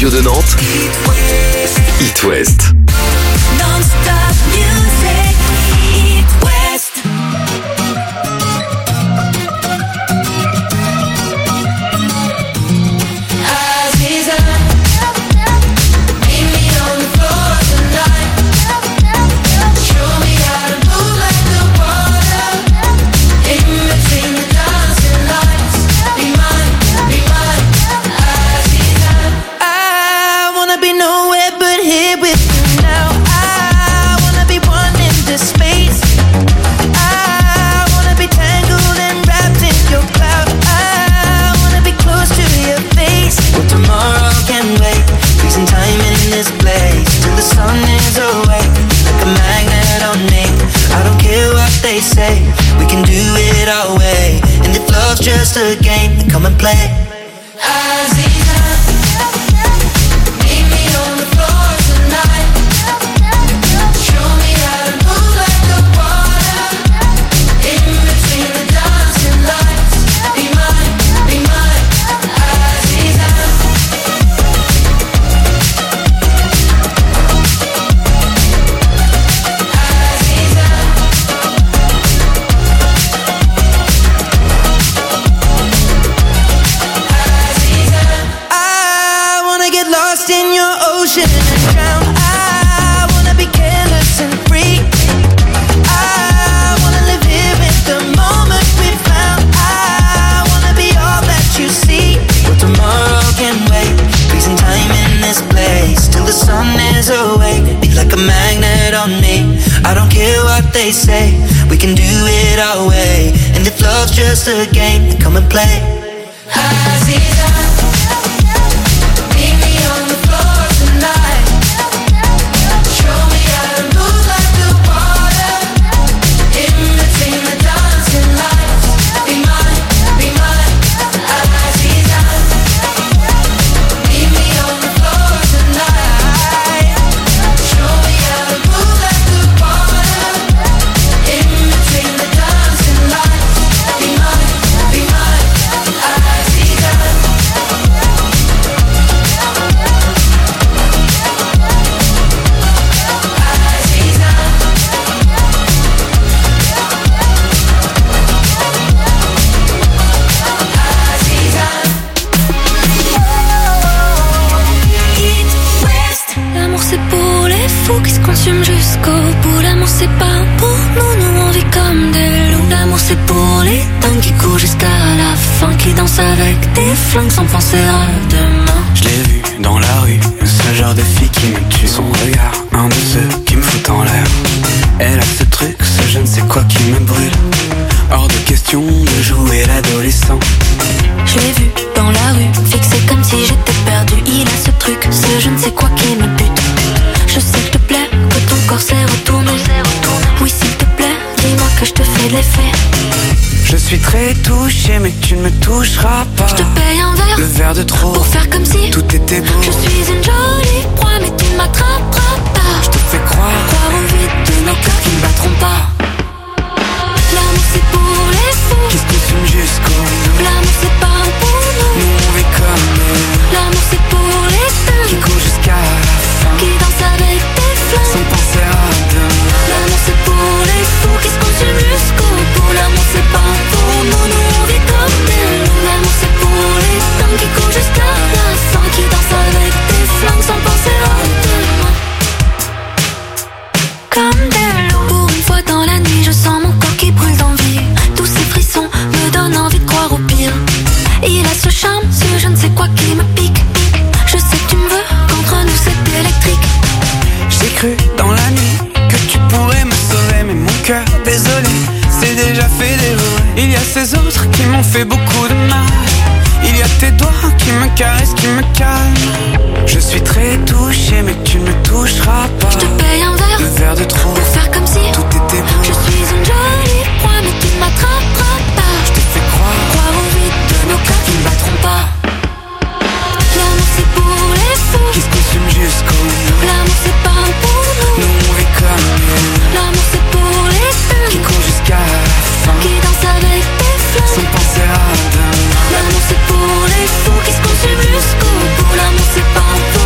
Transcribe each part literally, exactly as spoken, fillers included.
radio de Nantes, It West. Non-stop music, It West. Say we can do it our way, and if love's just a game, then come and play. Aziza, meet me on the floor tonight. Show me how to move like the water in between the dancing lights. Be mine, be mine, Aziza. In your ocean and drown. I wanna be careless and free. I wanna live here in the moment we found. I wanna be all that you see. But tomorrow can wait. Freezing time in this place till the sun is awake. Be like a magnet on me. I don't care what they say. We can do it our way. And if love's just a game, then come and play. Aziza, jusqu'au bout, l'amour c'est pas pour nous, nous on vit comme des loups. L'amour c'est pour les dingues qui courent jusqu'à la fin, qui dansent avec des flingues sans penser à demain. Je l'ai vu dans la rue, ce genre de fille qui me tue. Son regard, un de ceux qui me fout en l'air. Elle a ce truc, ce je ne sais quoi qui me brûle. Hors de question de jouer l'adolescent. Je l'ai vu dans la rue, fixé comme si j'étais perdu. Il a ce truc, ce je ne sais quoi qui me bute. Je sais que te plaît, que ton corps s'est retourné. Oui s'il te plaît, dis-moi que je te fais de l'effet. Je suis très touché mais tu ne me toucheras pas. Je te paye un verre, le verre de trop, pour faire comme si tout était beau. Je suis une jolie proie mais tu ne m'attraperas pas. Je te fais croire, croire au vide de nos cœurs qui ne battront pas. L'amour c'est pour les fous qui se consument jusqu'au bout. L'amour c'est pas pour nous, nous on vit comme nous. L'amour c'est pour les dingues qui courent jusqu'à la fin, qui dansent avec des flingues sans penser à demain. L'amour c'est pour les fous qui se consument jusqu'au bout. L'amour c'est pas pour nous, nous on vit comme des loups. L'amour c'est pour les dingues qui courent jusqu'à la fin, qui dansent avec des flingues sans penser à demain. Comme des loups. Pour une fois dans la nuit, je sens mon corps qui brûle d'envie. Tous ces frissons me donnent envie de croire au pire. Il a ce charme, ce je ne sais quoi qui me pique. Je sais que tu me veux, qu'entre nous c'est électrique. J'ai cru dans la nuit que tu pourrais me sauver, mais mon cœur, désolé, c'est déjà fait dévorer. Il y a ces autres qui m'ont fait beaucoup de mal. Il y a tes doigts qui me caressent, qui me calment. Je suis très touché mais tu ne me toucheras pas. Je te paye un verre, le verre de trop, pour faire comme si tout était beau. Je suis une jolie proie mais tu ne m'attraperas pas. Je te fais croire, croire au vide de nos cœurs qui ne battront pas. L'amour c'est pour les fous qui se consument jusqu'au bout. L'amour c'est pas pour nous, nous on vit comme nous. L'amour c'est pour les dingues qui courent jusqu'à la fin, qui dansent avec des flingues sans penser à demain. L'amour c'est pour les fous qui se consument jusqu'au bout. L'amour c'est pas pour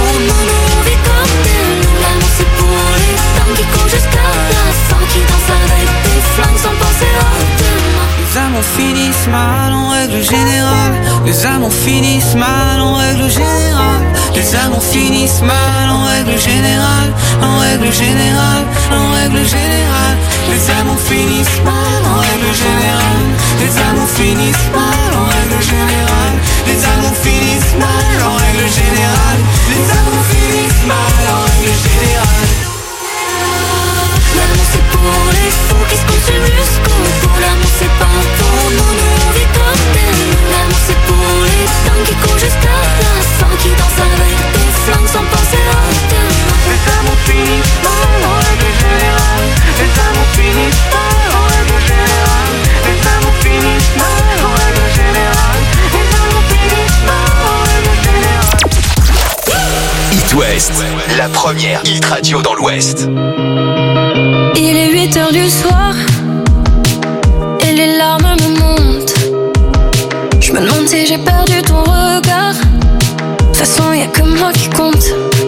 finissent mal en règle générale. Les amours finissent mal en règle générale. Les amours finissent mal en règle générale. En règle générale, en règle générale. Les amours finissent mal en règle générale. Les amours finissent mal en règle générale. Les amours finissent mal en règle générale. Les amours finissent mal en règle générale. L'amour c'est pour les fous qui se consument jusqu'au bout. L'amour c'est pas pour nous, nous on vit comme des loups. L'amour c'est pour les dingues qui courent jusqu'à la fin, qui dansent avec des flingues sans penser à demain. Les amours finissent mal en règle générale. Les amours finissent mal en règle générale. Les amours finissent mal en règle générale. Les amours finissent mal en règle générale. It West, la première hit radio dans l'Ouest. Il est huit heures du soir et les larmes me montent. Je me demande si j'ai perdu ton regard. De toute façon y'a que moi qui compte.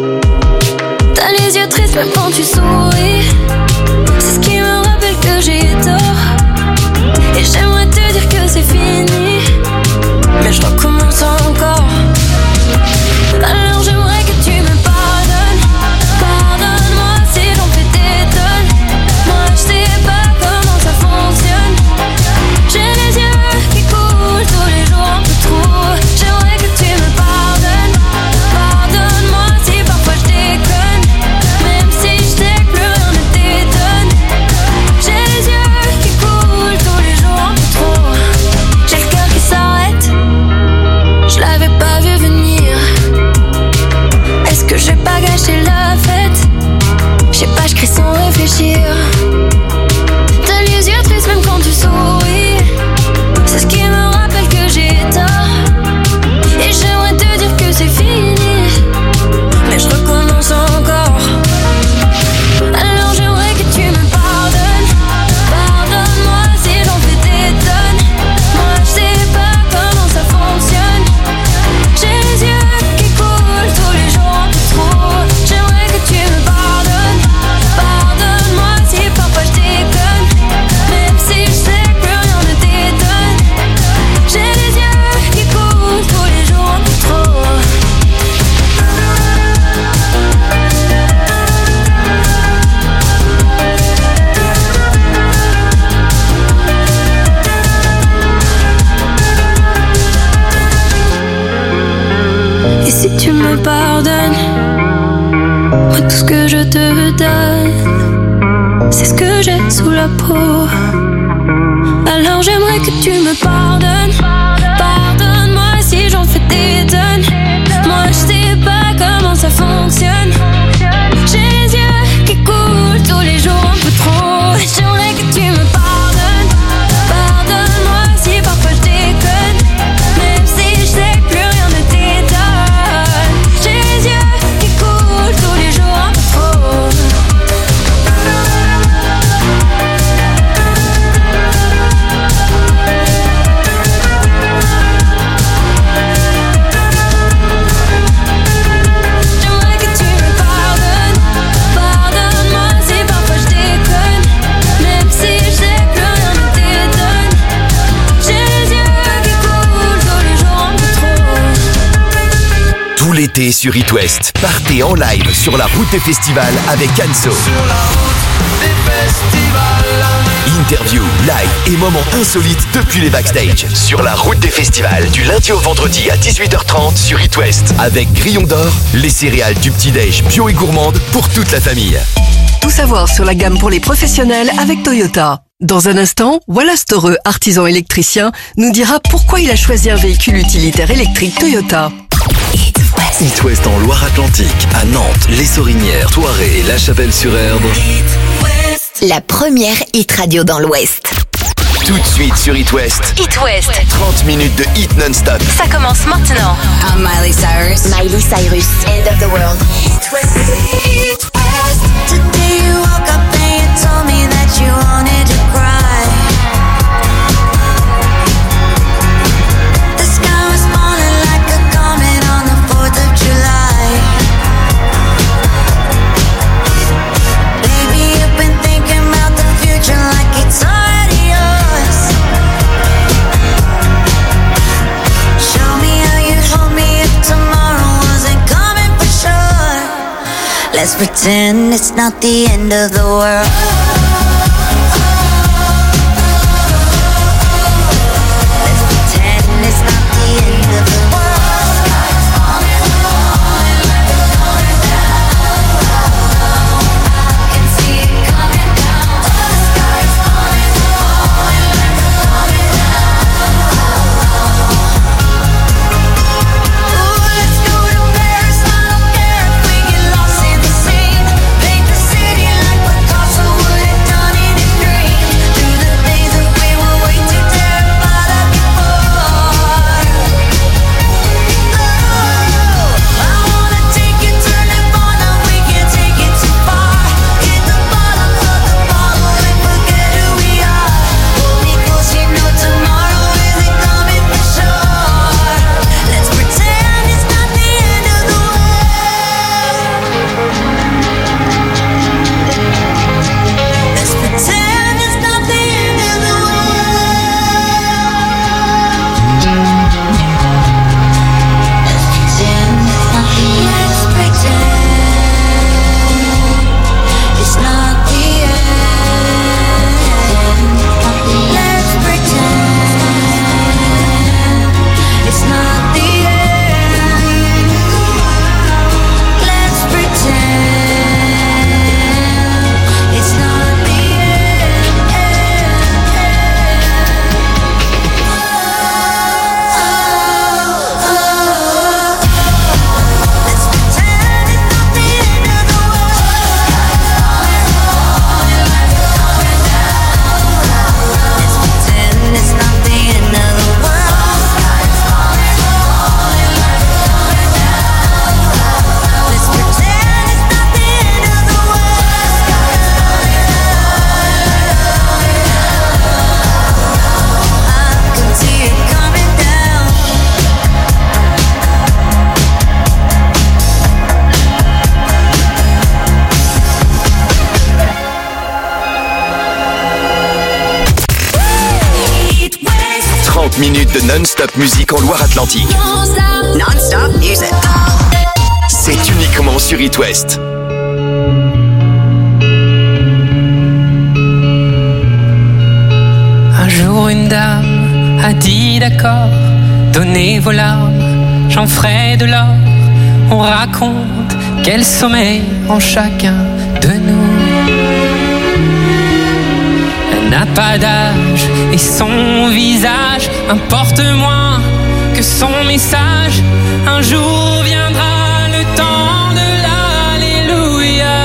T'as les yeux tristes même quand tu souris. C'est ce qui me rappelle que j'ai tort. Et j'aimerais te dire que c'est fini, mais je recommence encore. Alors j'aimerais que tu me pardonnes. Pardonne-moi si j'en fais des tonnes. Moi je sais pas comment ça fonctionne. J'ai les yeux qui coulent tous les jours un peu trop. J'aimerais que tu me pardonnes. Pardonne-moi si parfois je déconne. Même si je sais que plus rien ne t'étonne. J'ai les yeux qui coulent tous les jours un peu trop. J'ai le cœur qui s'arrête. Je l'avais pas vu venir. Est-ce que j'ai pas gâché la fête? Je sais pas, je crie sans réfléchir. T'as les yeux tristes même quand tu souris. C'est ce qui me rappelle que j'ai tort. Et j'aimerais te dire que c'est fini, mais je recommence encore. Alors j'aimerais que tu me pardonnes. Pardonne-moi si j'en fais des tonnes. Moi je sais pas comment ça fonctionne. J'ai les yeux qui coulent tous les jours un peu trop. J'aimerais que tu me pardonnes. Pardonne-moi si parfois je déconne. Même si je sais que plus rien ne t'étonne. J'ai les yeux qui coulent tous les jours un peu trop. Et si tu me pardonnes, moi tout ce que je te donne, c'est ce que j'ai sous la peau. Alors j'aimerais que tu me pardonnes. Pardonne-moi si j'en fais des tonnes. Moi je sais pas comment ça fonctionne. J'ai les yeux qui coulent tous les jours un peu trop. J'aimerais que tu me pardonnes. Pardonne-moi si parfois je déconne. Même si je sais que plus rien ne t'étonne. J'ai les yeux qui coulent tous les jours un peu trop. J'aimerais que tu me pardonnes. Pardonne-moi si parfois je déconne. Même si je sais que plus rien ne t'étonne. J'ai les yeux qui coulent tous les jours un peu trop. Tout l'été sur It West, partez en live sur la route des festivals avec Anso. Sur la route des festivals. Interview, live et moments insolites depuis les backstage. Sur la route des festivals, du lundi au vendredi à dix-huit heures trente sur It West. Avec Grillon d'Or, les céréales du petit-déj bio et gourmande pour toute la famille. Tout savoir sur la gamme pour les professionnels avec Toyota. Dans un instant, Wallace Toreux, artisan électricien, nous dira pourquoi il a choisi un véhicule utilitaire électrique Toyota. It West en Loire-Atlantique, à Nantes, Les Sorinières, Thoiré et La Chapelle-sur-Erdre. La première hit radio dans l'Ouest. Tout de suite sur It West, It West. trente minutes de hit non-stop. Ça commence maintenant. I'm Miley Cyrus. Miley Cyrus. End of the world. It West. It West. Today you woke up and you told me that you wanted to cry. The sky was falling like a comet on the fourth of July. Baby, you've been thinking about the future like it's already yours. pretend it's not the end of the world. Let's pretend it's not the end of the world. Sky's falling, falling, falling down. I can see it coming down. The sky's falling, falling, falling down. Ooh, let's go to Paris. I don't care if we get lost in the scene. Paint the city like Picasso would have done it in green. Through the days that we were way too terrified of before. Oh, I wanna take it, turn it on, now we can't take it too far. Hit the bottom of the bottle and forget who we are. Hold me close, you know tomorrow isn't coming for sure. Let's pretend it's not the end of the world. Let's pretend it's not the end of the Let's pretend it's not the end. Let's pretend it's not the end. Let's pretend it's not the Let's pretend it's not the end of the world. Let's pretend it's not the end of the world. Let's pretend it's not the end of the world. I can see it coming down. trente minutes de non-stop musique en Loire-Atlantique. Non-stop music. C'est uniquement sur It West. Un jour une dame a dit d'accord, donnez vos larmes, j'en ferai de l'or. On raconte quel sommeil en chacun de nous. Elle n'a pas d'âge et son visage importe moins que son message. Un jour viendra le temps de l'Alléluia.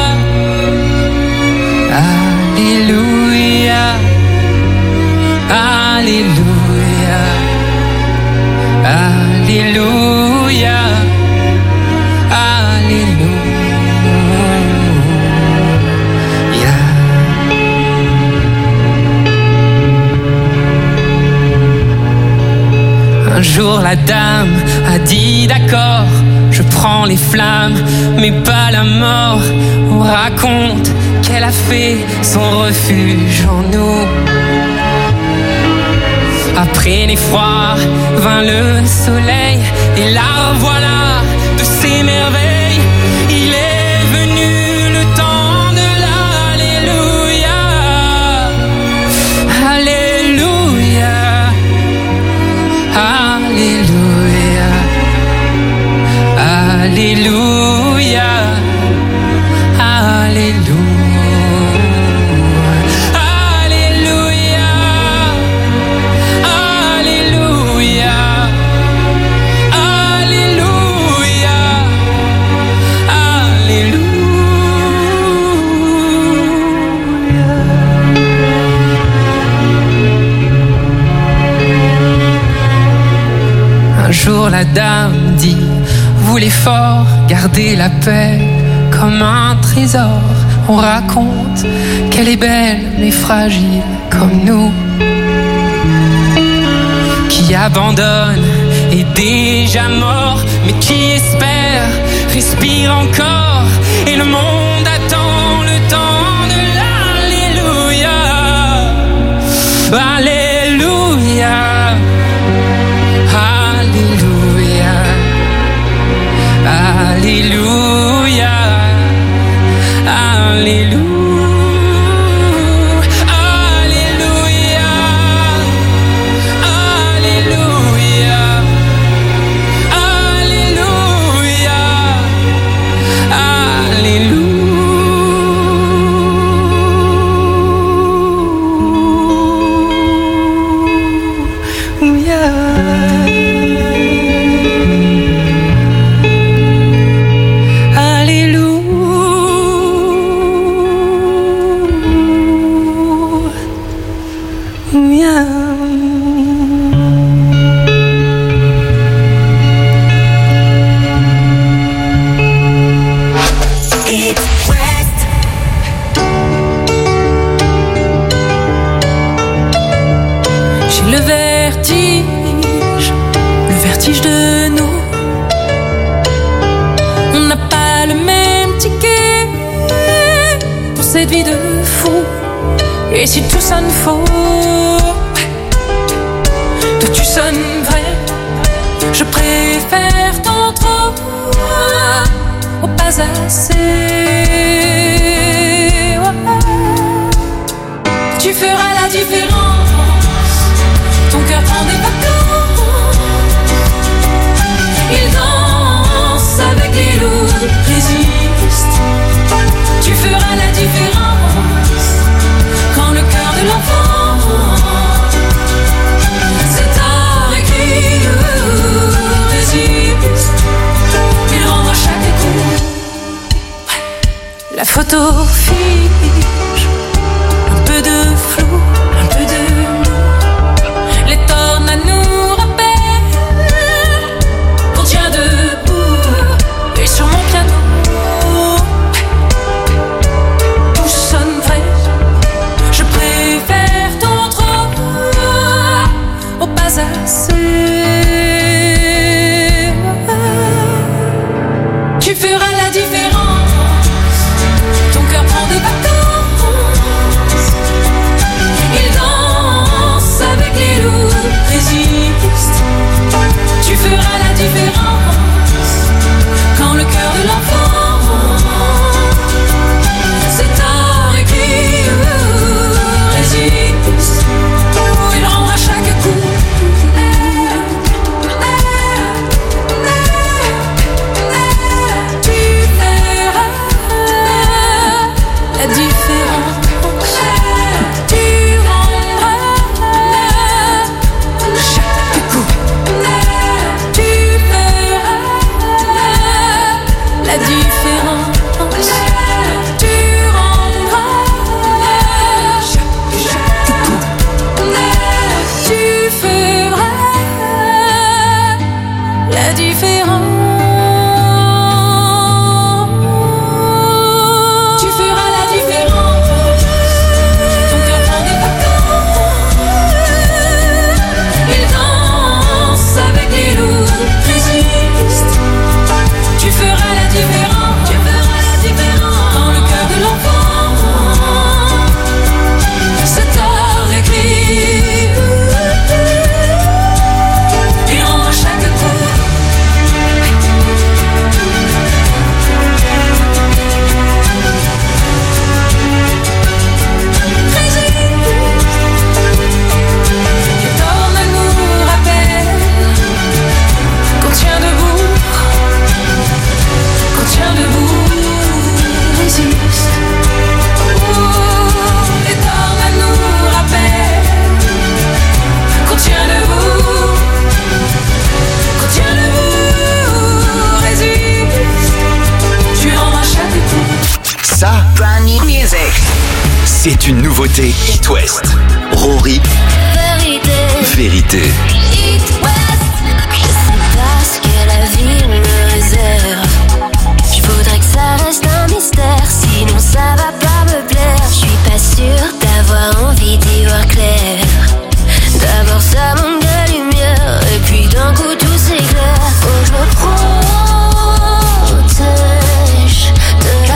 Alléluia. Alléluia. Alléluia. Alléluia. Un jour la dame a dit d'accord, je prends les flammes mais pas la mort. On raconte qu'elle a fait son refuge en nous. Après l'effroi vint le soleil et la voilà de ses merveilles. Il est venu le temps de l'Alléluia. Alléluia. Alléluia. Alléluia. Alléluia. Un jour la dame dit, vous les forts, gardez la paix comme un trésor. On raconte qu'elle est belle mais fragile comme nous, qui abandonne est déjà mort, mais qui espère respire encore. Et le monde attend le temps de l'Alléluia. Alléluia. Alléluia. Alléluia. cette vie de fou. Et si tout sonne faux, toi tu sonnes vrai. Je préfère tant trop au pas assez. Tu feras la différence. Ton cœur prend des vacances. Il danse avec les loups, résiste. Tu feras la différence. Quand le cœur de l'enfant c'est tard écrit, résiste. Il rendra chaque coup. La photo fige, un peu de flou, un peu de nous. Les tornades nous rappellent qu'on tient debout. Et sur mon piano tout sonne vrai. Je préfère ton trop au pas assez. Tu feras la différence. Ton cœur prend des vacances. Il danse avec les loups, résiste. Tu feras la différence. Quand le cœur de l'enfant c'est tard écrit, résiste. Il rendra chaque coup. Tu verras la différence. Tu rendras chaque coup. Tu verras la différence. Tu rendras chaque coup. Tu feras la différence. Tu feras la différence. Ton cœur prend des vacances. Il danse avec les loups, résiste. Tu feras la différence. Tu feras la différence. Quand le cœur de l'enfant c'est tard écrit. Il rendra chaque coup. Les tornades nous rappellent qu'on tient debout. Qu'on tient debout, résiste. Les tornades nous rappellent qu'on tient debout. Qu'on tient debout, résiste. Tu rendras chaque coup. Ça, Brand new music. c'est une nouveauté It West. Rory, Vérité, vérité. It West. Je sais pas ce que la vie me réserve. Je voudrais que ça reste un mystère, sinon ça va pas me plaire. Je suis pas sûre d'avoir envie d'y voir clair. D'abord ça manque de lumière, et puis d'un coup tout s'éclaire. Faut que je me protège de la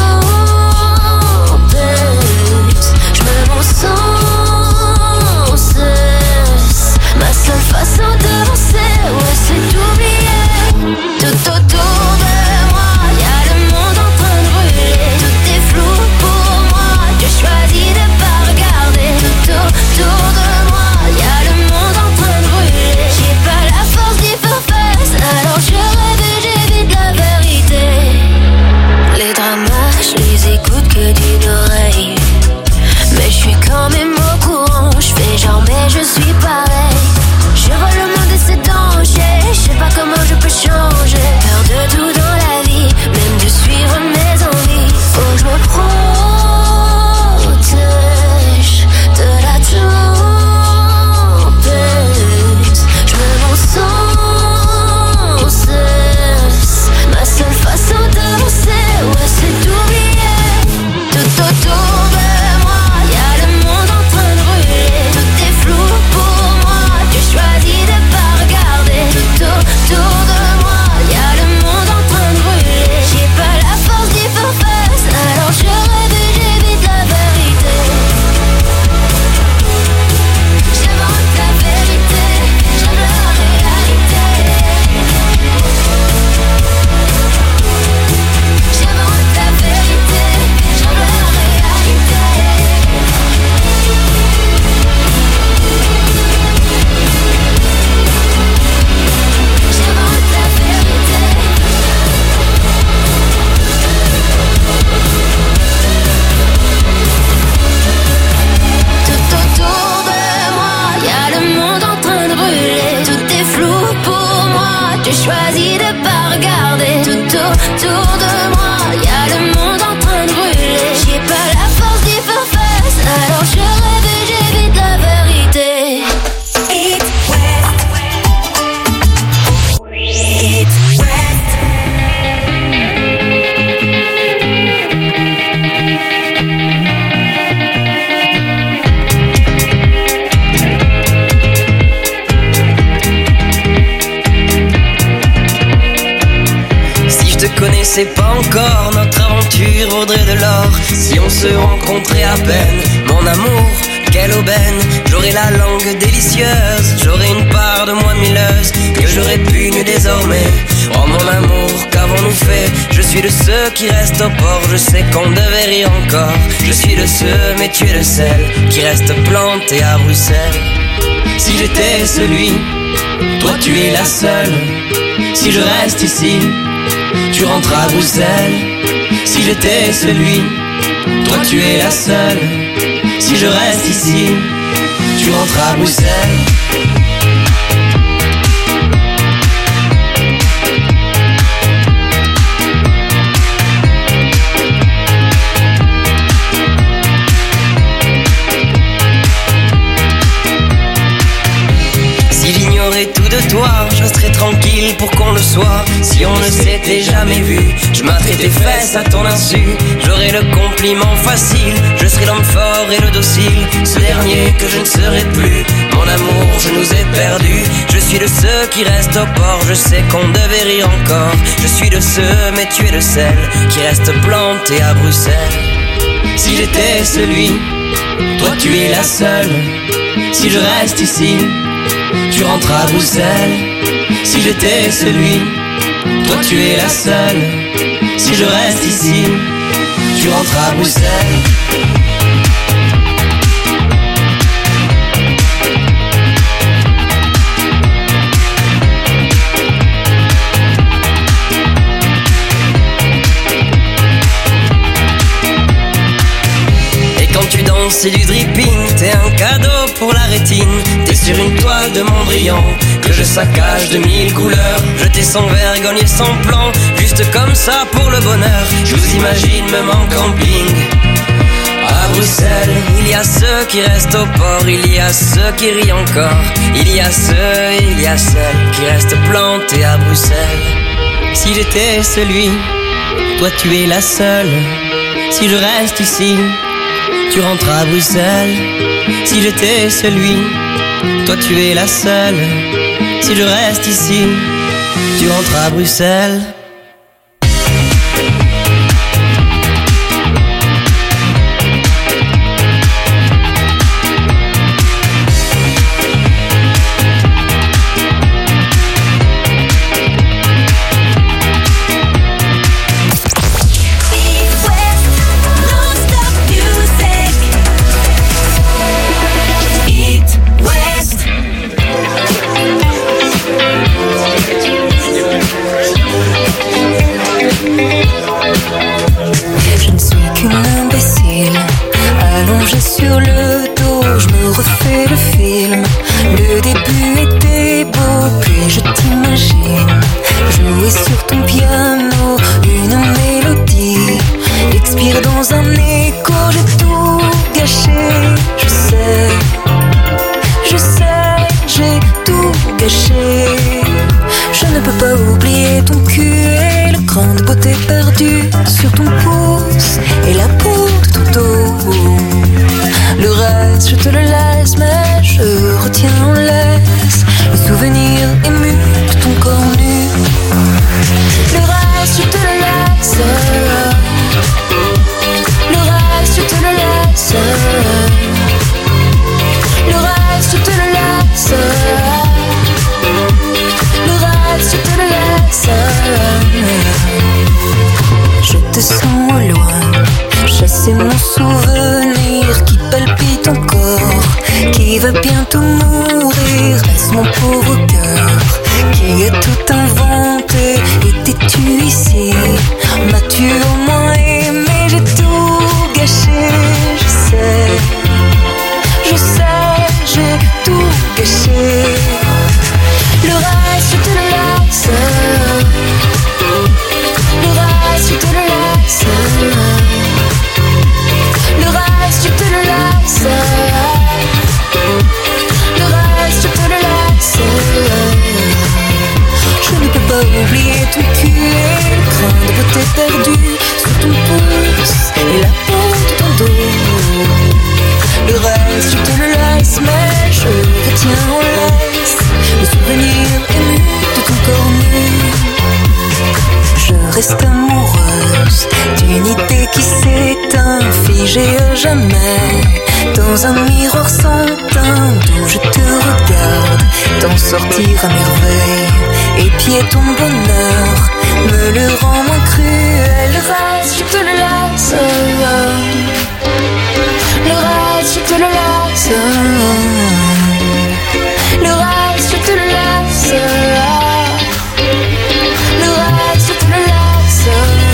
tempête. Je me mens sans cesse. Ma seule façon d'avancer, ouais, c'est d'oublier. Tout autour de moi, y'a le monde en train de brûler. Tout est flou pour moi, je choisis de pas regarder. Tout autour de moi, y'a le monde en train de brûler. J'ai pas la force d'y faire face, alors je rêve et j'évite la vérité. Les dramas, je les écoute que d'une oreille. Mais je suis quand même au courant, je fais genre mais je suis pareil. Je vois le monde et c'est danger, je sais pas comment je peux changer. Peur de tout dans la vie, même de suivre mes envies. Faut que je me protège de la tempête. Je me mens sans cesse. Ma seule façon d'avancer, ouais, c'est d'oublier. Tout autour de moi, y'a le monde en train encore, notre aventure vaudrait de l'or si on se rencontrait à peine. Mon amour, quelle aubaine, j'aurais la langue délicieuse, j'aurais une part de moi mielleuse que j'aurais pu nu désormais. Oh mon amour, qu'avons-nous fait? Je suis de ceux qui restent au port, je sais qu'on devait rire encore. Je suis de ceux, mais tu es le seul qui reste planté à Bruxelles. Si j'étais celui, toi tu es la seule. Si je reste ici, tu rentres à Bruxelles. Si j'étais celui, toi tu es la seule. Si je reste ici, tu rentres à Bruxelles. Si j'ignorais tout de toi, je serais tranquille pour qu'on le soit. Si on ne s'était jamais vu, je m'atterais tes fesses à ton insu. J'aurais le compliment facile, je serais l'homme fort et le docile, ce dernier que je ne serai plus. Mon amour, je nous ai perdus. Je suis de ceux qui restent au port, je sais qu'on devait rire encore. Je suis de ceux, mais tu es le seul qui reste planté à Bruxelles. Si j'étais celui, toi tu es la seule. Si je reste ici, tu rentres à Bruxelles. Si j'étais celui, toi tu es la seule. Si je reste ici, tu rentres à Bruxelles. Quand tu danses, c'est du dripping, t'es un cadeau pour la rétine. T'es sur une toile de Mondrian que je saccage de mille couleurs. Je t'ai sans vergogne et sans plan, juste comme ça pour le bonheur. Je vous imagine même en camping à Bruxelles. Il y a ceux qui restent au port, il y a ceux qui rient encore. Il y a ceux, il y a celles qui restent plantés à Bruxelles. Si j'étais celui, toi tu es la seule. Si je reste ici, tu rentres à Bruxelles. Si j'étais celui, toi tu es la seule. Si je reste ici, tu rentres à Bruxelles. Allongée sur le dos, je me refais le film. Le début était beau, puis je t'imagine jouer sur ton piano une mélodie, expire dans un écho. J'ai tout gâché, je sais, je sais, j'ai tout gâché. Je ne peux pas oublier ton cul et le grain de beauté perdu sur ton pouce et la peau de ton dos. Le reste, je te le laisse, mais je retiens en laisse le souvenir ému de ton corps nu. Le reste, je te le laisse. Le reste, je te le laisse. Le reste, je te le laisse. Le reste, je te le laisse. Je te sens au loin, chasser mon souvenir qui palpite encore, qui va bientôt mourir. Laisse mon pauvre cœur qui a tout inventé. Étais-tu ici? M'as-tu au moins aimé? J'ai tout gâché, je sais, je sais, j'ai tout gâché. Le reste, je te le laisse. Le reste, je te le laisse. Le reste, je te le laisse. Le reste, je te le laisse. Je ne peux pas oublier ton cul et le grain de beauté perdu sur ton pouce et la peau de ton dos. Le reste, je te le laisse, mais je retiens en laisse le souvenir ému de ton corps nu. Je reste amoureuse j'ai jamais. Dans un miroir sans teint d'où je te regarde, t'en sortir à merveille. Et puis ton bonheur me le rend moins cruel. Le reste, je te le laisse. Le reste, je te le laisse. Le reste, je te le laisse. Le reste, je te le laisse.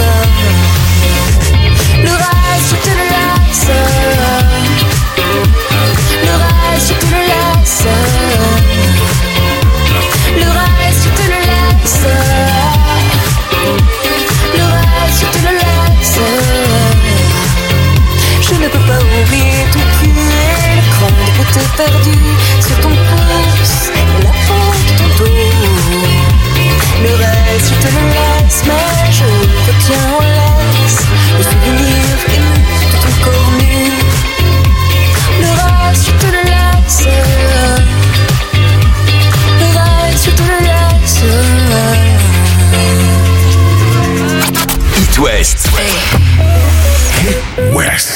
Le reste, je te le laisse. Le reste, je te le laisse. Le reste, je te le laisse. Le reste, je te le laisse. Je ne peux pas oublier ton cul et le cran des côtés perdus sur ton pouce et la peau de ton dos. Le reste, je te le laisse, mais je retiens en laisse le souvenir ému de ton corps nu. Le reste, je te le laisse. Le reste, je te le laisse. It West. It West.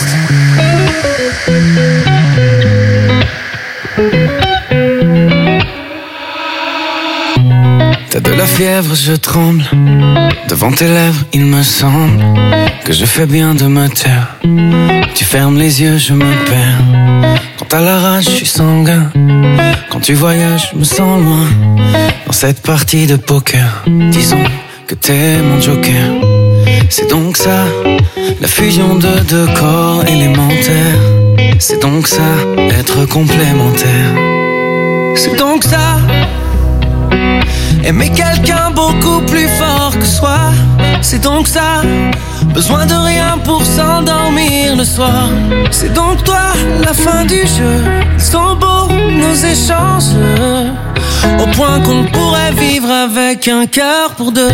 T'as de la fièvre, je tremble. Devant tes lèvres, il me semble que je fais bien de me taire. Tu fermes les yeux, je me perds. Quand t'as la rage, je suis sanguin. Quand tu voyages, je me sens loin. Dans cette partie de poker, disons que t'es mon joker. C'est donc ça, la fusion de deux corps élémentaires. C'est donc ça, être complémentaire. C'est donc ça, aimer quelqu'un beaucoup plus fort que soi. C'est donc ça, besoin de rien pour s'endormir le soir. C'est donc toi, la fin du jeu. Ils sont beaux nos échanges, au point qu'on pourrait vivre avec un cœur pour deux.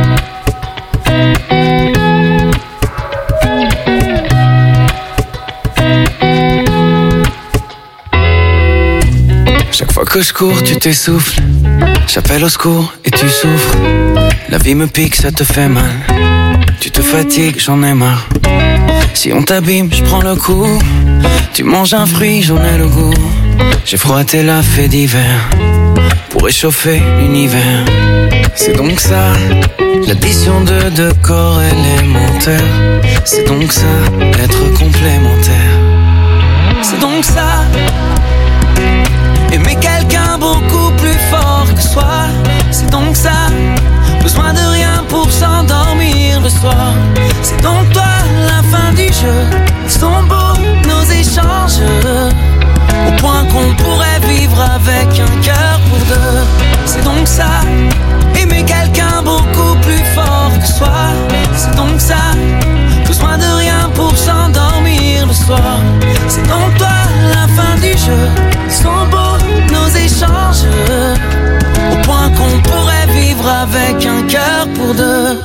Chaque fois que je cours, tu t'essouffles. J'appelle au secours et tu souffres. La vie me pique, ça te fait mal. Tu te fatigues, j'en ai marre. Si on t'abîme, je prends le coup. Tu manges un fruit, j'en ai le goût. J'ai froissé la fée d'hiver pour réchauffer l'univers. C'est donc ça, l'addition de deux corps élémentaires. C'est donc ça, être complémentaire. C'est donc ça, aimer quelqu'un beaucoup plus fort que soi. C'est donc ça, besoin de rien pour s'endormir le soir. C'est donc toi, la fin du jeu. Ils sont beaux nos échanges, au point qu'on pourrait vivre avec un cœur pour deux. C'est donc ça, aimer quelqu'un beaucoup plus fort que soi. C'est donc ça, besoin de rien pour s'endormir le soir. C'est donc toi, la fin du jeu. Ils sont beaux nos échanges, au point qu'on pourrait vivre avec un cœur pour deux.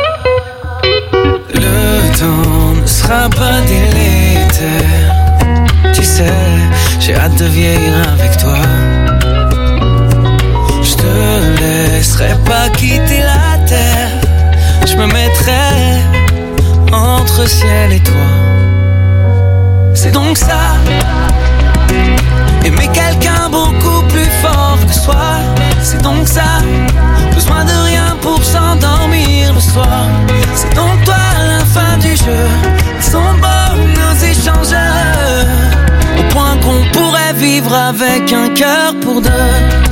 Le temps ne sera pas délétère. Tu sais, j'ai hâte de vieillir avec toi. Je te laisserai pas quitter la terre. Je me mettrai entre ciel et toi. C'est donc ça, aimer quelqu'un beaucoup plus fort que soi. C'est donc ça, besoin de rien pour s'endormir le soir. C'est donc toi, la fin du jeu. Ils sont beaux nos échanges, au point qu'on pourrait vivre avec un cœur pour deux.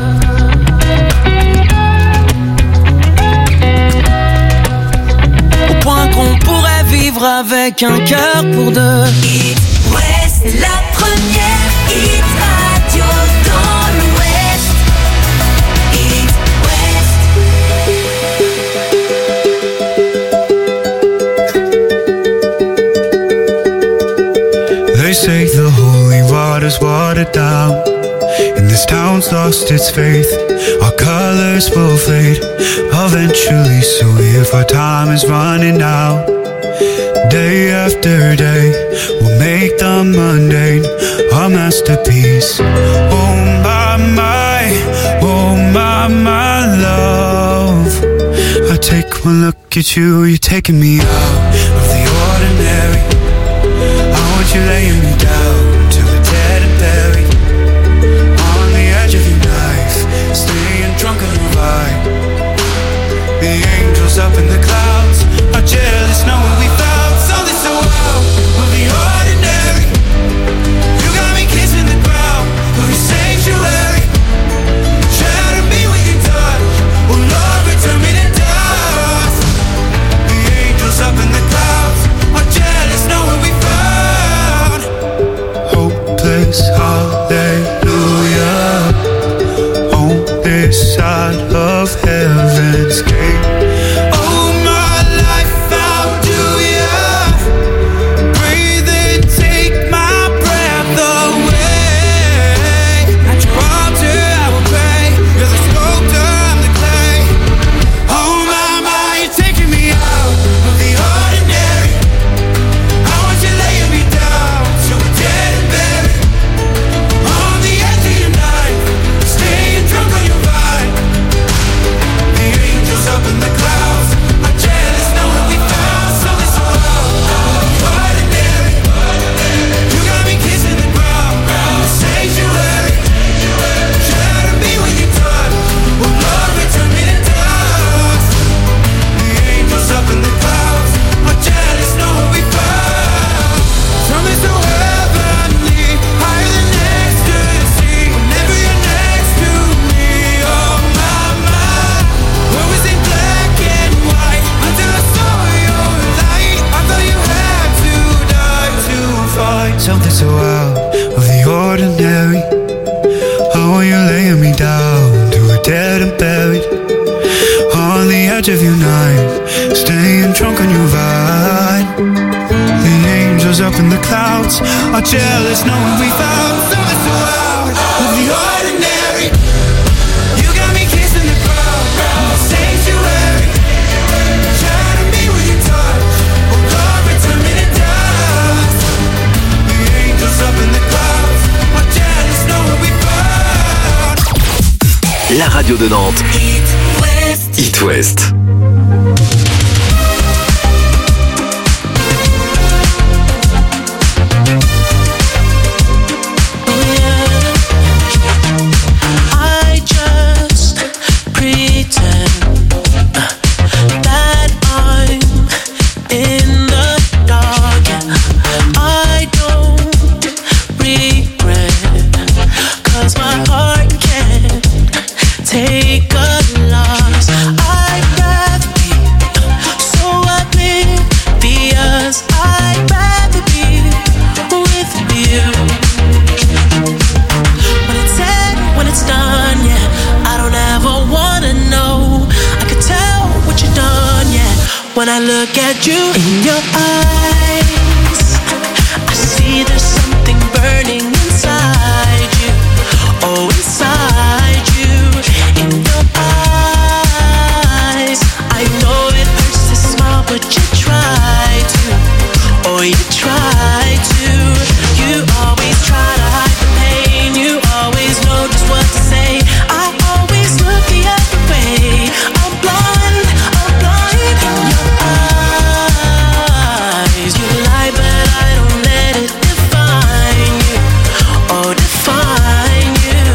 Au point qu'on pourrait vivre avec un cœur pour deux. It West, la première hit radio dans l'Ouest. It West. They say the holy water's watered down, and this town's lost its faith. Our colors will fade eventually, so if our time is running out, day after day, we'll make the mundane our masterpiece. Oh my, my, oh my, my love. I take look at you, you're taking me out of the ordinary. I want you something so out of the ordinary. Oh, you're laying me down to a dead and buried on the edge of your night, staying drunk on your vine. The angels up in the clouds are jealous knowing we found something so out of the ordinary. You got me kissing the ground, the sanctuary, trying to be with your touch, oh glory to me to dust. The angels up in the clouds are jealous knowing we found. La radio de Nantes. It West. When I look at you in your eyes, I see there's something burning inside you. Oh, inside you, in your eyes. I know it hurts to smile, but you try to. Oh, you try to. You always try to hide the pain. You always know just what to say. I always look the other way. I'm blind, I'm blind. Your eyes, you lie, but I don't let it define you. Oh, define you.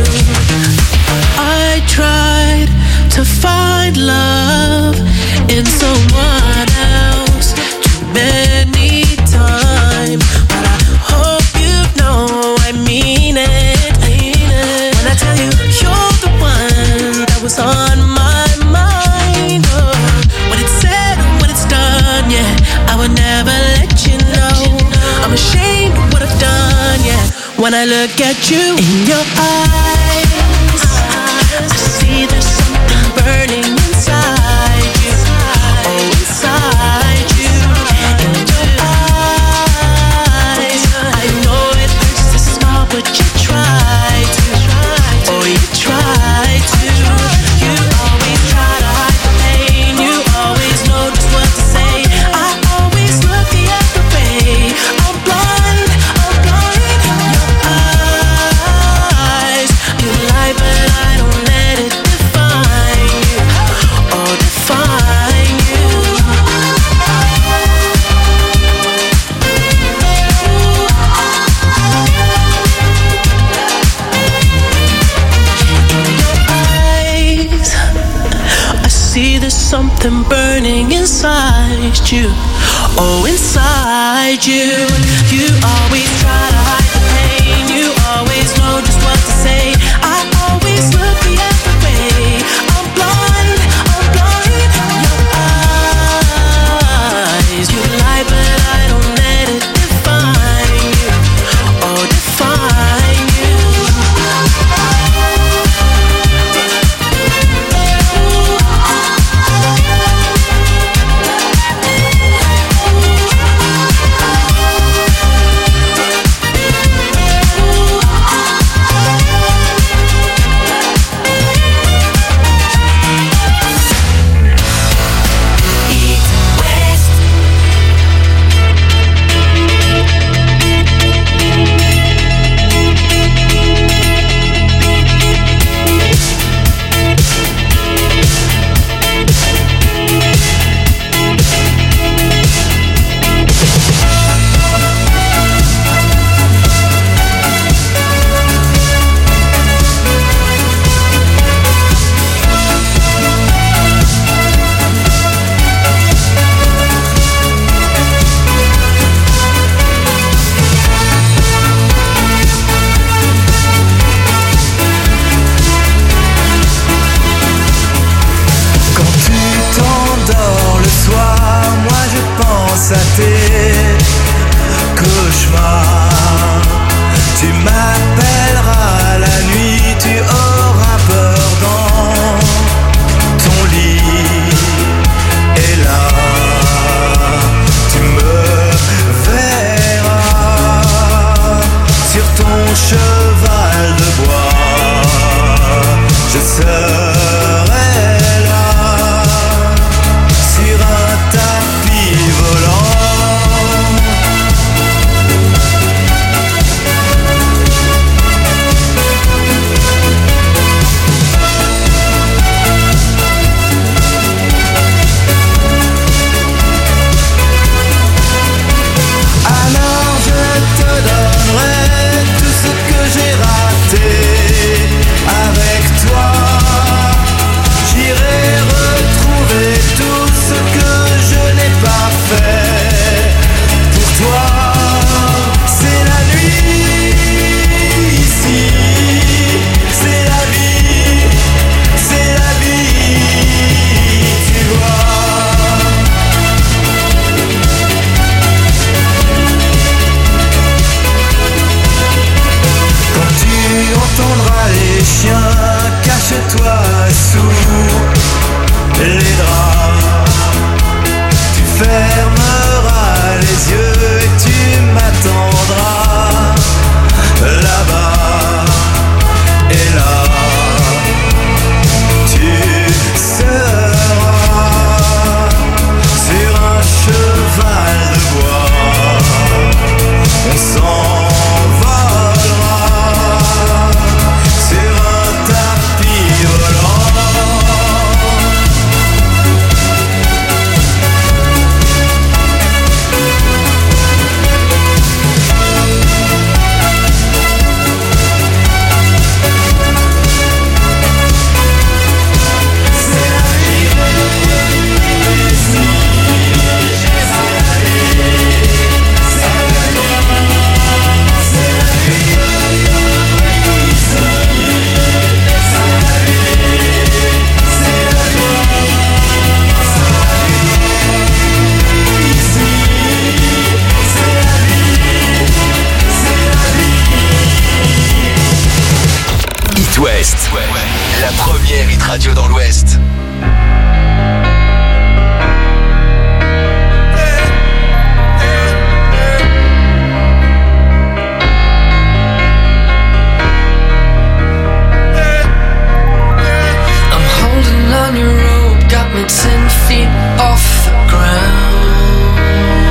I tried to find love in someone else too many times, but I hope you know I mean it. I mean it. When I tell you you're the one that was on my mind. Oh, when it's said, when it's done, yeah, I would never let you know. I'm ashamed of what I've done, yeah. When I look at you in your eyes, I see there's something burning inside you. Oh, inside you, in your eyes. I know it hurts to smile, but you try to. Oh, you try to. You always try to hide the pain. You always know just what to say. I always look the other way. I'm blind, I'm blind. Your eyes, you lie, but I don't let it define you. Oh, define you. In your eyes, I see there's something burning inside you. Oh, inside you. You always try to hide the pain. You always know just what to say. I always look the other way. I'm blind, I'm blind. Your eyes, you lie, but I don't let it define you. Oh, define you. la première hit radio dans l'Ouest. On your rope, got me ten feet off the ground.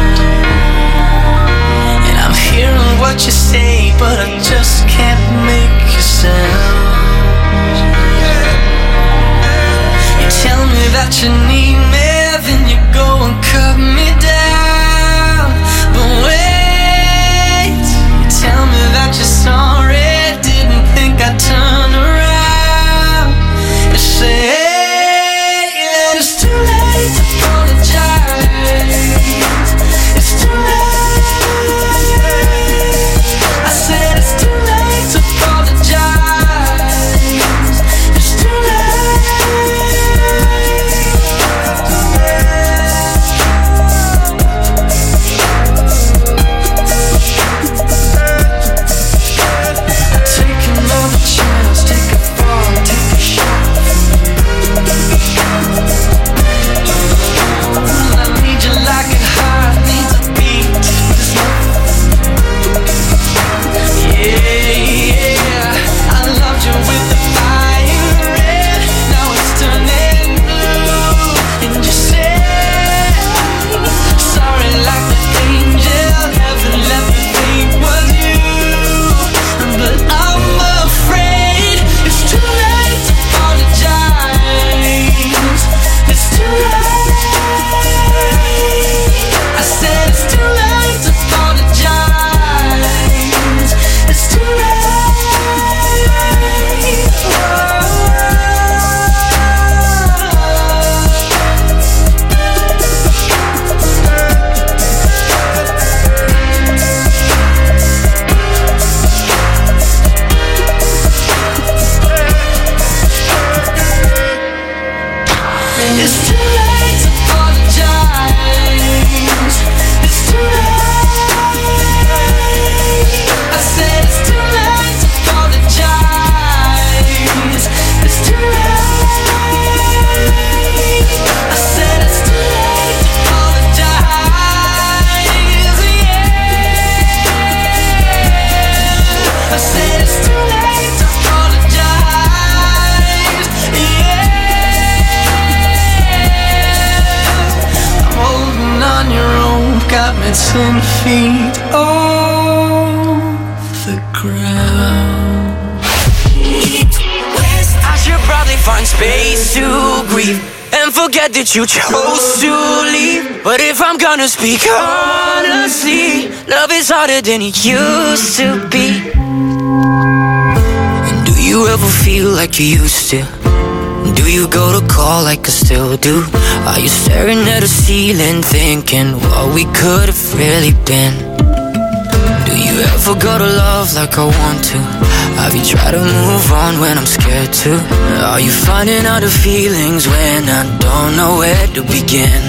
And I'm hearing what you say, but I just can't make a sound. You tell me that you need me, then you go and cut me down. But wait, you tell me that you're sorry, didn't think I'd turn around. You say it's too late to apologize. It's too late. I said it's too late to apologize. It's too Take another chance, take a fall, take a shot. I need you like a heart needs a beat. Yeah, yeah. I loved you with the fire red. Now it's turning blue. And you say sorry like the angel. Heaven let me think was you. But I'm afraid it's too late to apologize. It's too late. I said it's too late to apologize. It's too late. It's too late to apologize. It's too late. I said it's too late to apologize. It's too late. I said it's too late to apologize. Yeah. I said it's too late to apologize. Yeah. I'm holding on your rope, got me ten feet off the ground. I should probably find space to grieve and forget that you chose to leave. But if I'm gonna speak honestly, love is harder than it used to be. And do you ever feel like you used to? Do you go to call like I still do? Are you staring at the ceiling thinking what we could have really been? Do you ever go to love like I want to? Have you tried to move on when I'm scared to? Are you finding out the feelings when I don't know where to begin?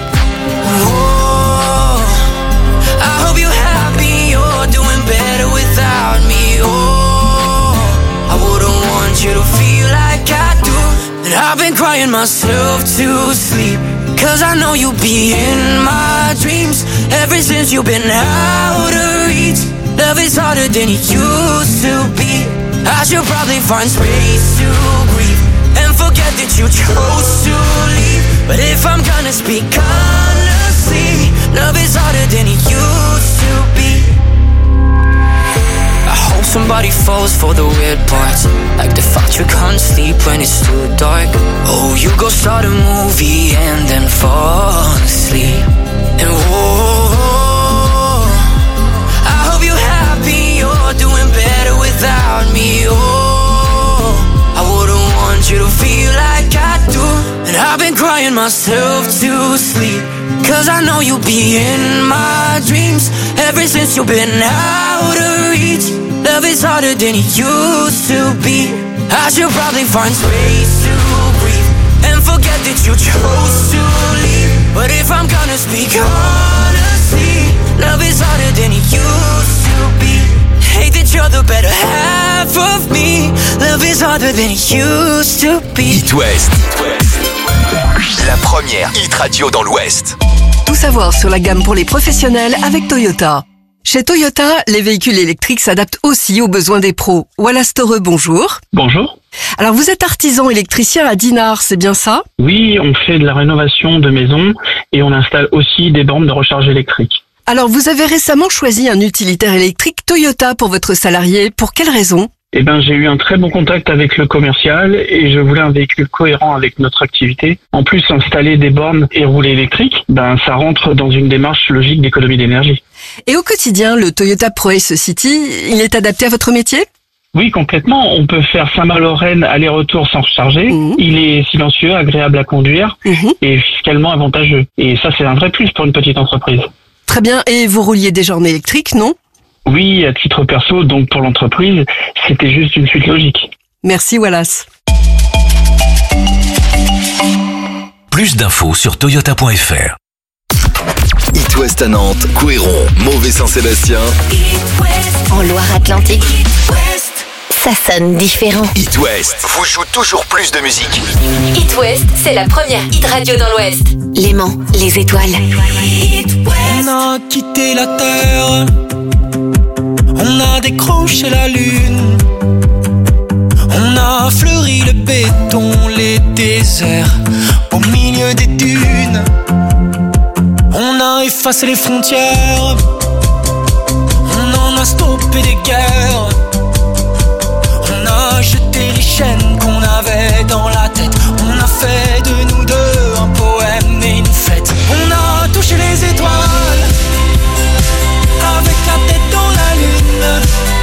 Oh, I hope you're happy, you're doing better without me. Oh, I wouldn't want you to feel like I do. And I've been crying myself to sleep, cause I know you'll be in my dreams. Ever since you've been out of reach, love is harder than it used to be. I should probably find space to grieve and forget that you chose to leave. But if I'm gonna speak honestly, love is harder than it used to be. I hope somebody falls for the weird parts, like the fact you can't sleep when it's too dark. Oh, you go start a movie and then fall asleep. And whoa, I hope you're happy, you're doing better without me. Oh, I wouldn't want you to feel like I do. And I've been crying myself to sleep, cause I know you'll be in my dreams. Ever since you've been out of reach, love is harder than it used to be. I should probably find space to breathe and forget that you chose to leave. But if I'm gonna speak honestly, love is harder than it used to be. Hate that you're the better half of me. Love love is harder than it used to be. It West. La première hit radio dans l'Ouest. Tout savoir sur la gamme pour les professionnels avec Toyota. Chez Toyota, les véhicules électriques s'adaptent aussi aux besoins des pros. Wallace Toreux, bonjour. Bonjour. Alors vous êtes artisan électricien à Dinard, c'est bien ça? Oui, on fait de la rénovation de maisons et on installe aussi des bornes de recharge électrique. Alors vous avez récemment choisi un utilitaire électrique Toyota pour votre salarié. Pour quelle raison? Eh ben, j'ai eu un très bon contact avec le commercial et je voulais un véhicule cohérent avec notre activité. En plus, installer des bornes et rouler électrique, ben, ça rentre dans une démarche logique d'économie d'énergie. Et au quotidien, le Toyota ProAce City, il est adapté à votre métier? Oui, complètement. On peut faire Saint-Malo-Rennes aller-retour sans recharger. Mmh. Il est silencieux, agréable à conduire mmh. et fiscalement avantageux. Et ça, c'est un vrai plus pour une petite entreprise. Très bien. Et vous rouliez déjà en électrique, non? Oui, à titre perso, donc pour l'entreprise, c'était juste une suite logique. Merci Wallace. Plus d'infos sur toyota point f r. It West à Nantes, Couéron, Mauvais-Saint-Sébastien. En Loire-Atlantique, ça sonne différent. It West vous joue toujours plus de musique. It West, c'est la première hit radio dans l'Ouest. Léman, les étoiles. On a quitté la terre, on a décroché la lune, on a fleuri le béton, les déserts au milieu des dunes. On a effacé les frontières, on en a stoppé des guerres. On a jeté les chaînes qu'on avait dans la tête. On a fait de nous deux un poème et une fête. On a touché les étoiles avec la tête dans la lune.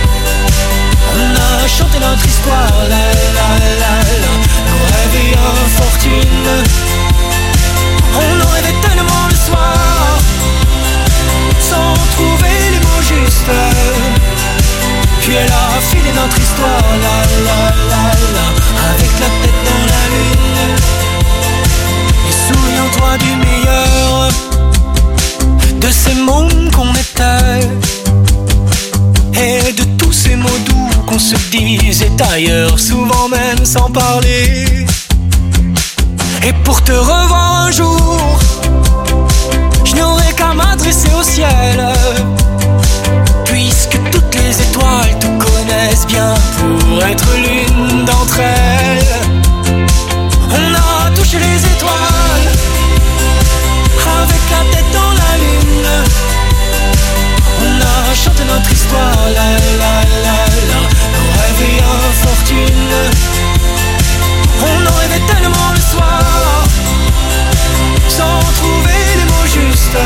On a chanté notre histoire, la la la la, nos rêves et infortunes. On en rêvait tellement le soir, sans trouver les mots justes. Puis elle a filé notre histoire, la la la la, avec la tête dans la lune. Et souviens-toi du meilleur de ces mômes qu'on était, et de tous ces mots doux qu'on se disait ailleurs, souvent même sans parler. Et pour te revoir un jour, je n'aurai qu'à m'adresser au ciel, puisque toutes les étoiles te connaissent bien pour être l'une d'entre elles. On a touché les étoiles avec la tête dans la lune. On a chanté notre histoire, la la la la, nos rêves et infortunes. On en rêvait tellement le soir, sans trouver les mots justes.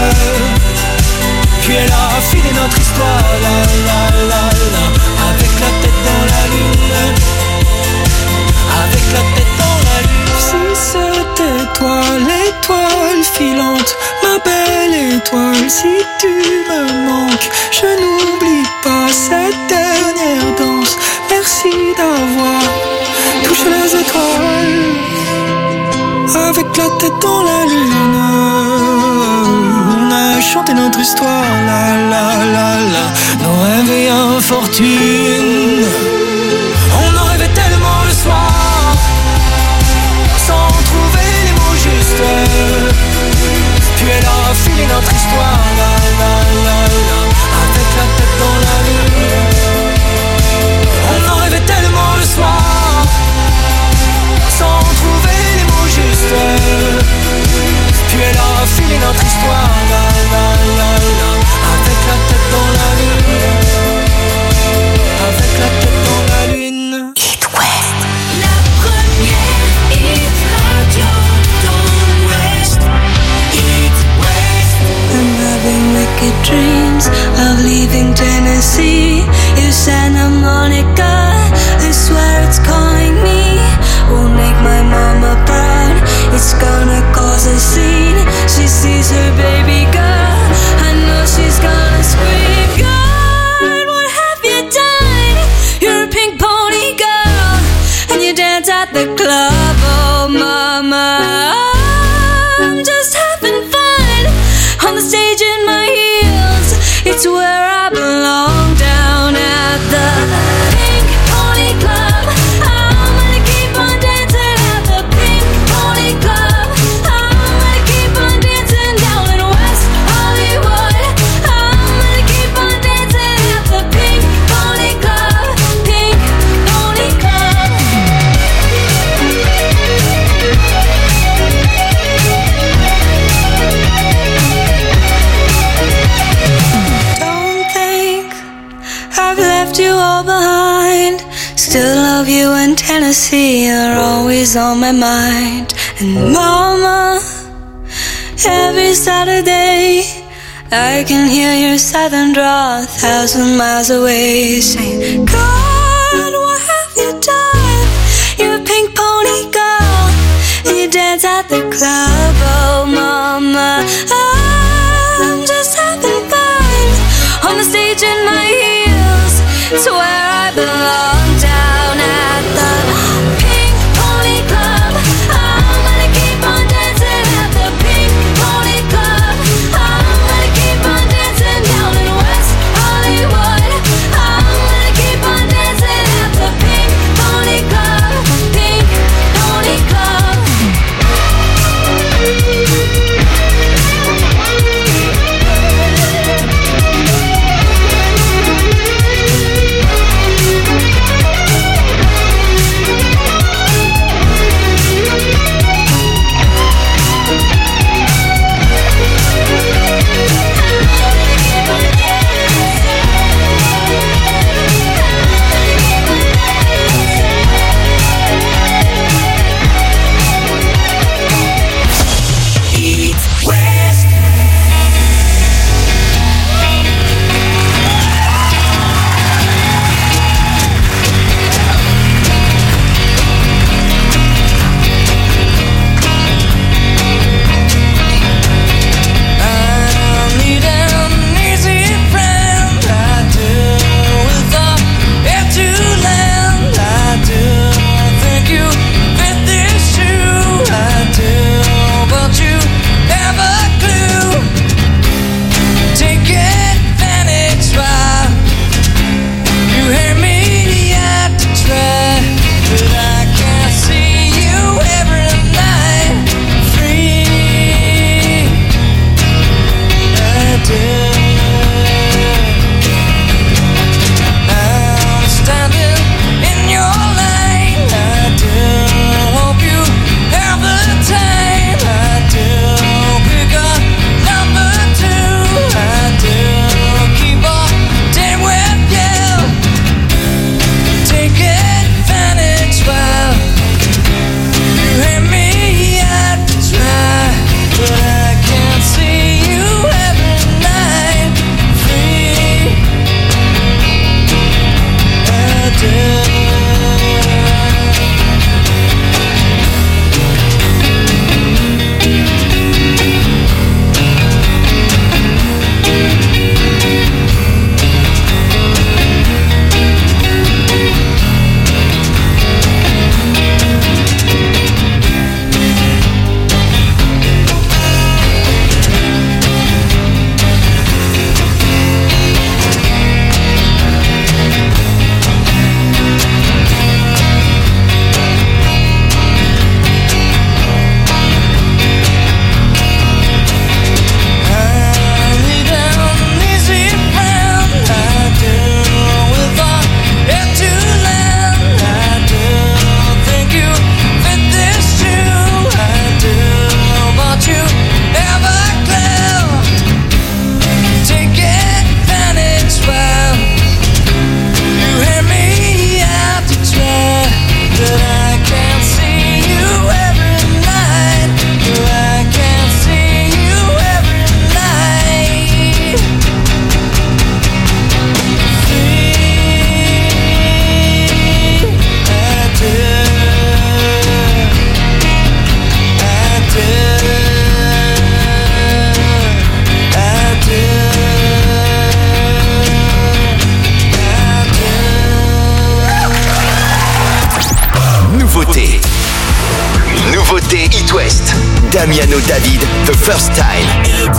Puis elle a filé notre histoire, la la la la, avec la tête dans la lune. Avec la tête dans la lune. Si c'était toi l'étoile filante, ma belle étoile, si tu me manques, je n'oublie pas cette dernière danse. Merci d'avoir touché les étoiles avec la tête dans la lune. On a chanté notre histoire, la la la la, nos rêves et infortunes. On en rêvait tellement le soir, sans trouver les mots justes. Puis elle a filé notre histoire, la la la la, avec la tête dans la lune. On en rêvait tellement le soir, sans trouver les mots justes. Puis elle a filé notre histoire, la la la la, avec la tête dans la lune. Avec la tête dans la lune. It West. La première hit radio dans l'Ouest. It West. I'm having wicked dreams of leaving Tennessee. If Santa Monica, I swear it's calling me. Won't make my mama proud, it's gonna cause a scene. She sees her baby girl, I know she's gonna scream. God, what have you done? You're a pink pony girl, and you dance at the club. Oh mama, I'm just having fun on the stage in my heels. It's where I belong, down at the Pink Pony Club. I left you all behind. Still love you in Tennessee, you're always on my mind. And mama, every Saturday I can hear your southern drawl a thousand miles away, saying, God, what have you done? You're a pink pony girl, and you dance at the club. Oh mama, I'm just having fun on the stage in my heels. It's where I belong, down at the Pink Pony Club. I'm gonna keep on dancing at the Pink Pony Club. I'm gonna keep on dancing down in West Hollywood. I'm gonna keep on dancing at the Pink Pony Club. Pink Pony Club. Damiano David, The First Time.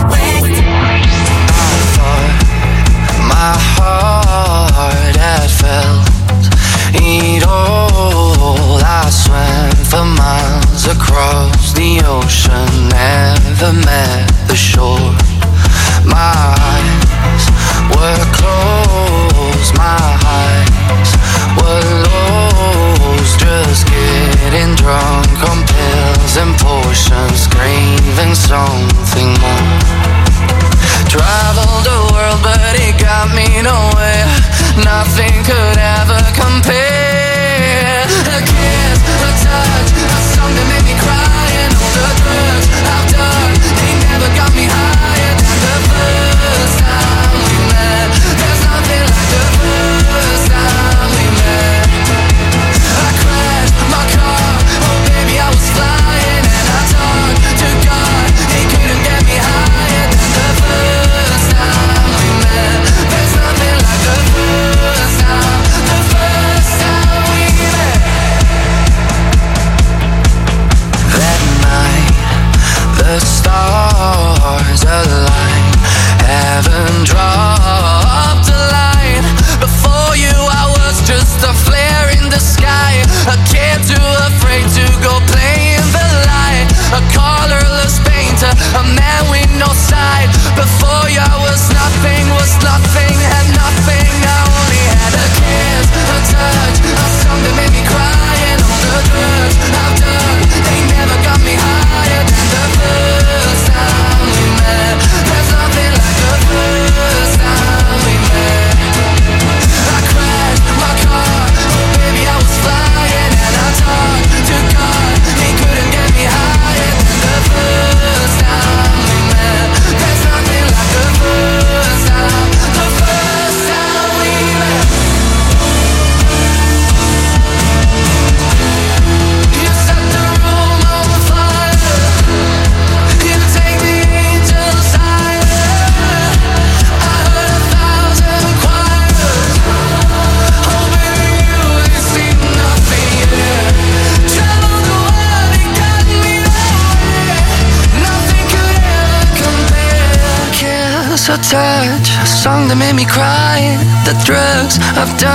My heart had felt it all. I swam for miles across the ocean, never met the shore. My eyes were closed, my eyes were lost, just getting drunk on pills and potions, craving something more. Traveled the world, but it got me nowhere. nothing could ever compare. A kiss, a touch, a song that made me cry, and all the drugs I've done, they never got me higher than the first time we met. There's nothing like the first time we met. I crashed my car, oh baby I was flying, and I talked to God, he couldn't get me higher than the first time we met. There's nothing like the first time, the first time we met. That night, the stars aligned, heaven dropped a line. Before you I was just a flare in the sky, a kid too afraid to go play in the light, a colorless painter, a man with no side. Before you I was nothing, was nothing, had nothing. I only had a kiss, a touch, a song that made me cry, and all the drugs I've done, they never got me higher than the first time we met. There's nothing like the first time we met. I crashed my car, oh baby I was flying, and I talked to God, he couldn't get me higher than the first time we met. There's nothing like the first time, the first time we met. You set the room on fire, you take the angels higher. I heard a thousand choirs, oh baby you ain't seen nothing yet. Traveled the world and got me nowhere, nothing could ever compare. Kiss, a touch, a song that made me cry, the drugs I've done,